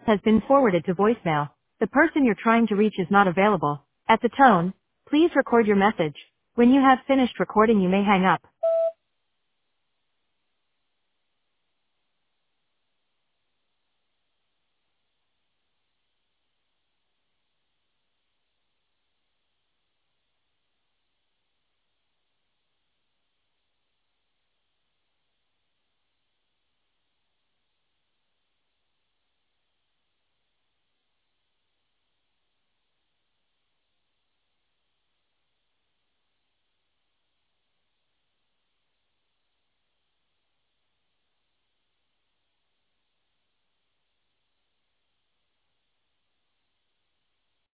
has been forwarded to voicemail. The person you're trying to reach is not available. At the tone, please record your message. When you have finished recording, you may hang up.